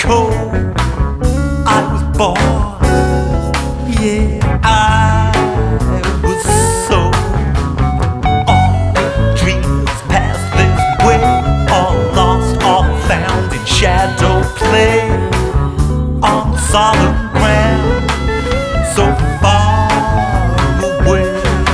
cold. I was born, yeah, I was sold. All dreams pass this way, all lost, all found in shadow play, on solid ground, so far away.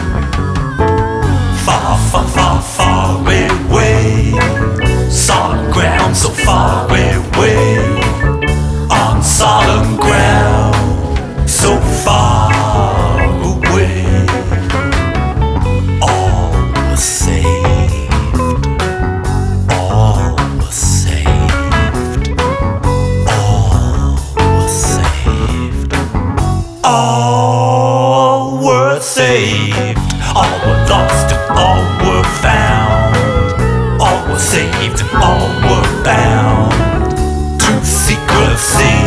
Far, far, far, far away. Solid ground, so far away. On solid ground, so far away. All was saved. All was saved. All was saved. All were saved. All were lost and all were found. All were saved and all were bound to secrecy.